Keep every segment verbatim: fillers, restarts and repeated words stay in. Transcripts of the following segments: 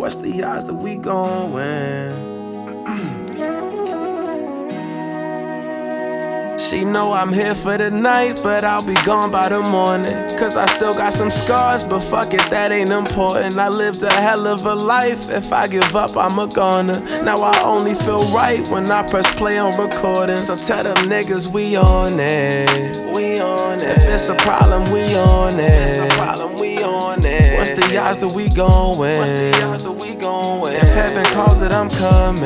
What's the odds that we gon' win? She know I'm here for the night, but I'll be gone by the morning. Cause I still got some scars, but fuck it, that ain't important. I lived a hell of a life, if I give up, I'm a goner. Now I only feel right when I press play on recording. So tell them niggas we on it, we on it. If it's a problem, we on it, if it's a problem, we on it. What's the odds that we gon' win? What's the odds that we gon' win? If heaven calls it, I'm coming.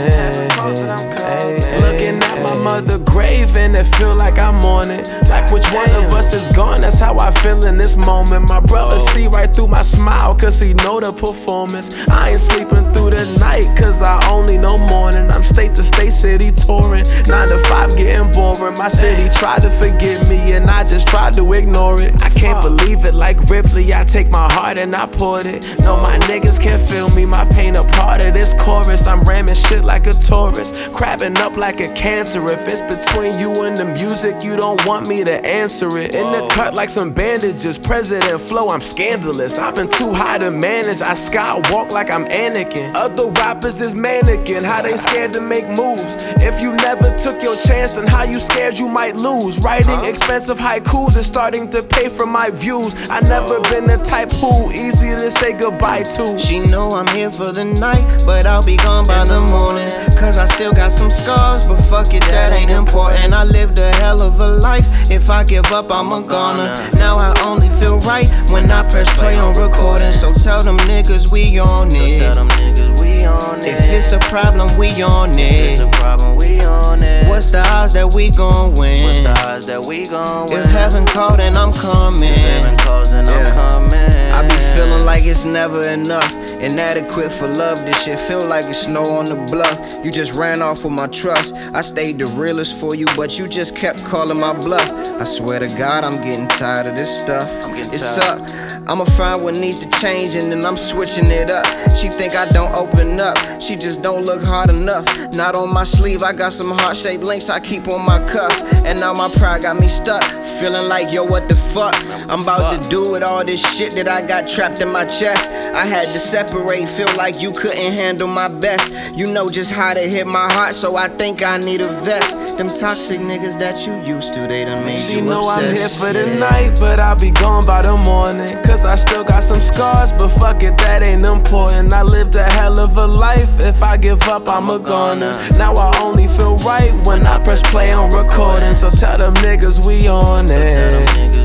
Ay, looking at my mother grave and it feel like I'm on it. Like which one of us is gone, that's how I feel in this moment. My brother see right through my smile, cause he know the performance. I ain't sleeping through the night, cause I only know morning. I'm state to state city touring, nine to five getting boring. My city tried to forgive me and I just tried to ignore it. I can't believe it, like Ripley, I take my heart and I poured it. No, my niggas can't feel me, my pain a part of this chorus. I'm ramming shit like a tourist, crabbing up like a cancer. If it's between you and the music, you don't want me to answer it. In the cut like some bandages, President Flow, I'm scandalous. I've been too high to manage, I skywalk like I'm Anakin. Other rappers is mannequin, how they scared to make moves. If you never took your chance, then how you scared you might lose. Writing expensive haikus is starting to pay for my views. I never been the type who easy to say goodbye to. She know I'm here for the night, but I'll be gone by the morning. Cause I still got some scars, but fuck it, that ain't important. I lived a hell of a life, if I give up, I'm a goner. Now I only feel right when I press play on recording. So tell them niggas we on it. So tell them niggas we on it. If it's a problem, we on it. If it's a problem, we on it. What's the odds that we gon' win? What's the odds that we gon' win? If heaven called, then I'm coming. If heaven calls, then I'm Yeah. coming. I be feeling like it's never enough, inadequate for love. This shit feel like it's snow on the bluff. You just ran off with my trust. I stayed the realest for you, but you just kept calling my bluff. I swear to God, I'm getting tired of this stuff. I'm getting It's tired. up. I'ma find what needs to change and then I'm switching it up. She think I don't open up, she just don't look hard enough. Not on my sleeve, I got some heart-shaped links I keep on my cuffs. And now my pride got me stuck, feeling like yo, what the fuck? I'm about to do with all this shit that I got trapped in my chest. I had to separate, feel like you couldn't handle my best. You know just how to hit my heart, so I think I need a vest. Them toxic niggas that you used to, they done made She you know obsessed. I'm here for the Yeah. night, but I'll be gone by the morning. Cause I still got some scars, but fuck it, that ain't important. I lived a hell of a life, if I give up, I'm a goner. Now I only feel right when I press play on recording. So tell them niggas we on So tell them it. niggas